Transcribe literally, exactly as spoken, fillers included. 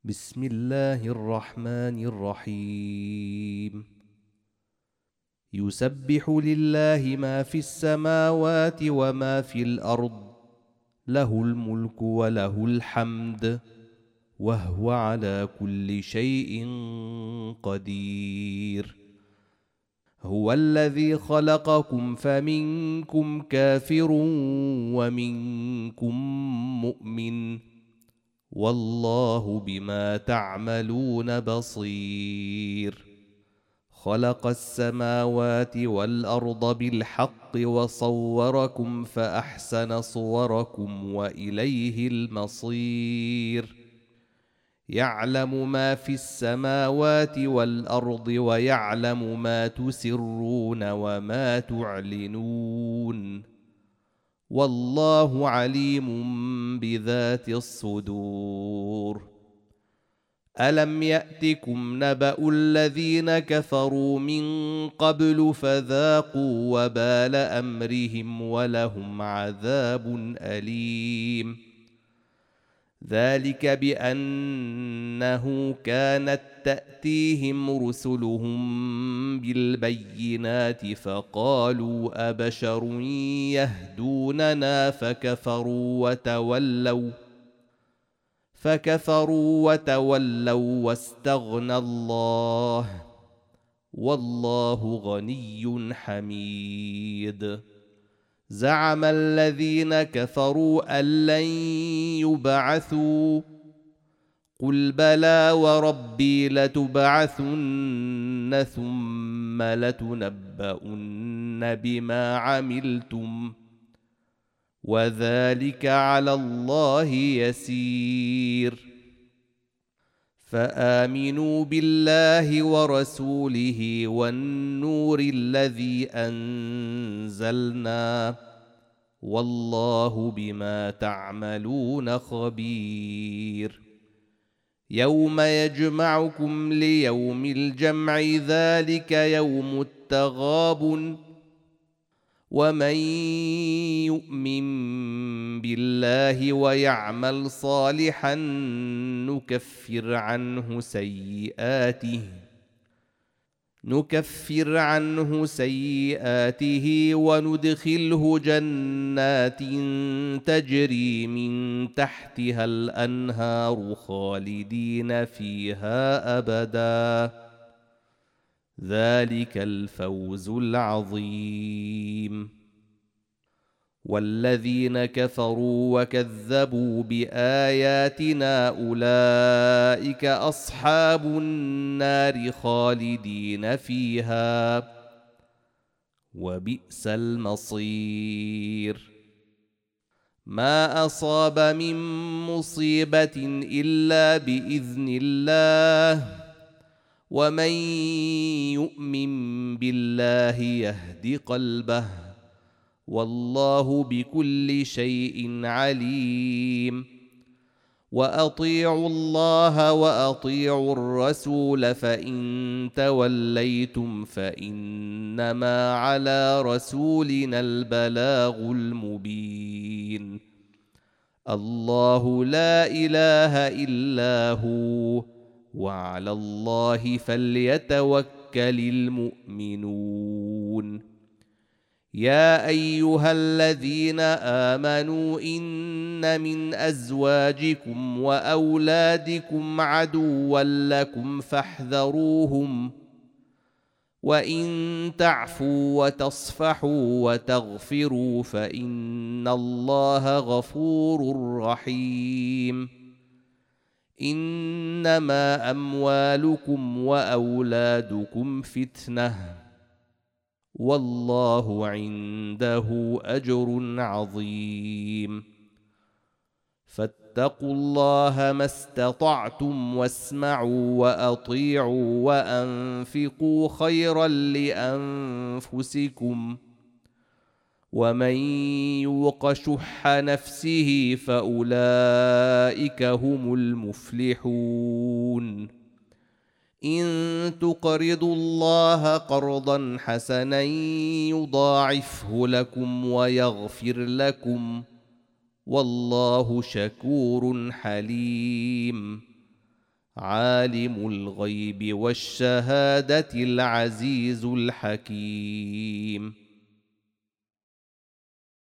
بسم الله الرحمن الرحيم. يسبح لله ما في السماوات وما في الأرض، له الملك وله الحمد، وهو على كل شيء قدير. هو الذي خلقكم فمنكم كافر ومنكم مؤمن، والله بما تعملون بصير. خلق السماوات والأرض بالحق وصوركم فأحسن صوركم وإليه المصير. يعلم ما في السماوات والأرض ويعلم ما تسرون وما تعلنون، والله عليم بذات الصدور. ألم يأتكم نبأ الذين كفروا من قبل فذاقوا وبال أمرهم ولهم عذاب أليم. ذلك بأنه كانت تأتيهم رسلهم بالبينات فقالوا أبشر يهدوننا فكفروا وتولوا فكفروا وتولوا واستغنى الله، والله غني حميد. زعم الذين كفروا أن لن يبعثوا، قل بلى وربي لتبعثن ثم لتنبؤن بما عملتم، وذلك على الله يسير. فآمنوا بالله ورسوله والنور الذي أنزلنا، والله بما تعملون خبير. يوم يجمعكم ليوم الجمع، ذلك يوم التغابن، ومن يؤمن بالله ويعمل صالحا نكفر عنه سيئاته نكفر عنه سيئاته وندخله جنات تجري من تحتها الأنهار خالدين فيها أبدا، ذلك الفوز العظيم. والذين كفروا وكذبوا بآياتنا أولئك أصحاب النار خالدين فيها، وبئس المصير. ما أصاب من مصيبة إلا بإذن الله، ومن يؤمن بالله يهد قلبه، والله بكل شيء عليم. وأطيعوا الله وأطيعوا الرسول، فإن توليتم فإنما على رسولنا البلاغ المبين. الله لا إله إلا هو، وعلى الله فليتوكل المؤمنون. يا أيها الذين آمنوا إن من أزواجكم وأولادكم عدوا لكم فاحذروهم، وإن تعفوا وتصفحوا وتغفروا فإن الله غفور رحيم. إنما أموالكم وأولادكم فتنة، والله عنده أجر عظيم. فاتقوا الله ما استطعتم واسمعوا وأطيعوا وأنفقوا خيرا لأنفسكم، ومن يوق شح نفسه فأولئك هم المفلحون. إن تقرضوا الله قرضا حسنا يضاعفه لكم ويغفر لكم، والله شكور حليم. عالم الغيب والشهادة العزيز الحكيم.